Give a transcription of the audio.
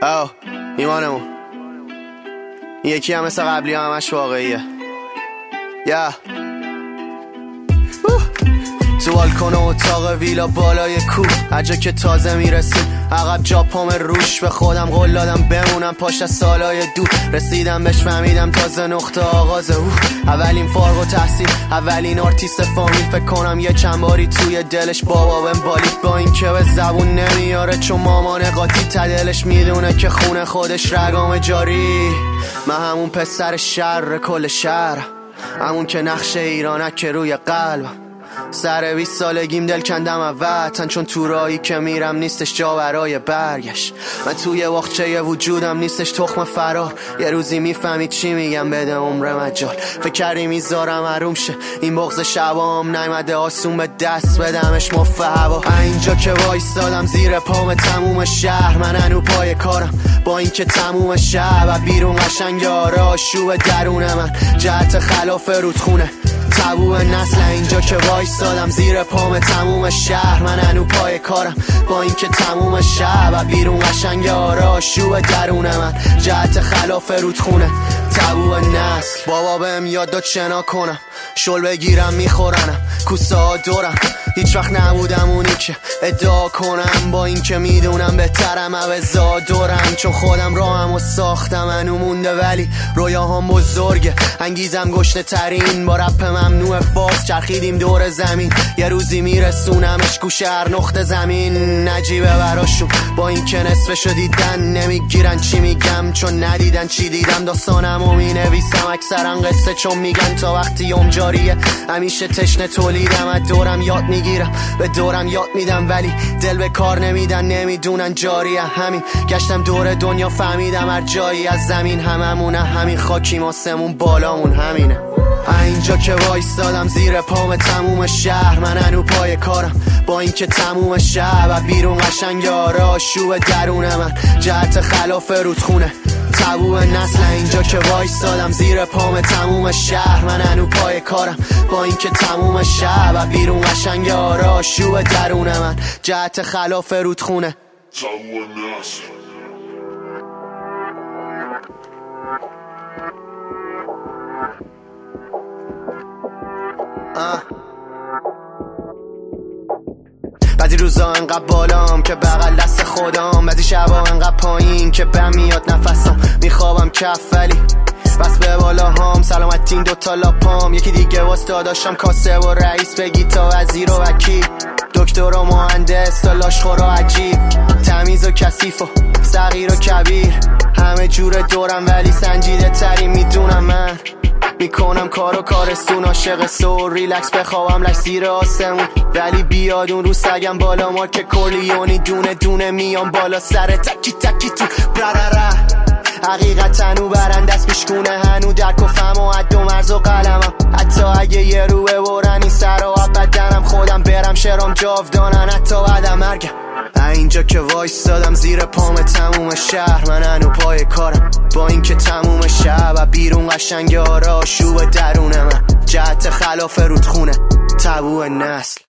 ایمانمون یکی هم مثل قبلی همش واقعیه. تو بالکن اتاق ویلا بالای کوه، هرجا که تازه میرسیم عقب جا پام روش، به خودم قول دادم بمونم پاش از سالای دور. رسیدم بهش فهمیدم تازه نقطه آغازه. اولین فارغ التحصیل، اولین آرتیست فامیل، فکر کنم یه چند باری توی دلش بابا بهم بالید، با این که به زبون نمیاره چون مامان قاطی تا دلش میدونه که خونه خودش رگام جاری. من همون پسر شر کل شهر، همون که نقش ایرانک که روی قلبم. سر 20 سالگیم دل کندم از وطن، چون تو راهی که میرم نیستش جا برای برگشت. من توی واقچه وجودم نیستش تخم فرار. یه روزی میفهمید چی میگم بده عمر مجال. فکر کردی میذارم حروم شه این بغض شبام، نیومده آسون به دست بدمش مف هوا. اینجا که وایستادم زیر پام تموم شهر، من هنو پای کارم با این که تموم شب بیرون قشنگ آشوب درون من، جهت خلاف رودخونه تابو نسل. اینجا که وایستادم زیر پام تموم شهر، من هنو پای کارم با این که تموم شب بیرون قشنگ آشوب درون من، جهت خلاف رودخونه تابو نسل. بابا بهم یاد داد شنا کنم، شل بگیرم میخورنم، کوسه ها دورم، هیچ وقت نبودم اونی که ادعا کنم، با این که میدونم بهترم عوضا دورم، چون خودم راهمو ساختم هنو مونده ولی رویاهام بزرگه، انگیزم گشنه ترین. با رپ ممنوع فارس چرخیدیم دور زمین، یه روزی میرسونمش گوشه هر نقطه زمین. نجیبه براشون با این که نصفشو دیدن نمیگیرن چی میگم، چون ندیدن چی دیدم. داستانمو مینویسم اکثرا قصه چون میگن تا وقتی جاریه. همیشه تشنه تولیدم، از دورم یاد میگیرم به دورم یاد میدم، ولی دل به کار نمیدن نمیدونن جاریه. همین گشتم دور دنیا فهمیدم هر جایی از زمین هممونه، همین خاکیم آسمون بالامون همینه. اینجا که وایستادم زیر پام تموم شهر، من هنو پای کارم با این که تموم شب بیرون قشنگ آشوب درون من، جهت خلاف رودخونه تابو نسل. اینجا که وایستادم زیر پام تموم شهر، من هنو پای کارم با این که تموم شب بیرون قشنگ آشوب درون من، جهت خلاف رودخونه تابو نسل. بعضی روزا انقدر بالام که بغل دست خودم، بعضی شبا انقدر پایین که بهم میاد نفسم، میخوابم کف ولی بس به بالا هم. سلامتی این دوتا لاپام، یکی دیگه واسه داداشم کاسه و رئیس، بگی تا وزیر و وکیل، دکتر و مهندس تا لاشخور و عجیب، تمیز و کثیف و صغیر و کبیر، همه جور دورم ولی سنجیده تری میدونم. من میکنم کار و کارستون، عاشق سور ریلکس بخوابم لش زیر آسمون، ولی بیاد اون رو سگم بالا ما که کلیونی دونه دونه میام بالا سر تکی تکی تو برره. حقیقت هنو برندست میشکونه، هنو درک و فهم و حد و مرز و قلمم، حتی اگه یه روه برن این سر و بدنم خودم برم شرام جاودانن حتی بعدم مرگم. اینجا که وایستادم زیر پام تموم شهر، من هنو پای کارم با این که تموم شب بیرون قشنگ آشوب درون من، جهت خلاف رودخونه تابو نسل.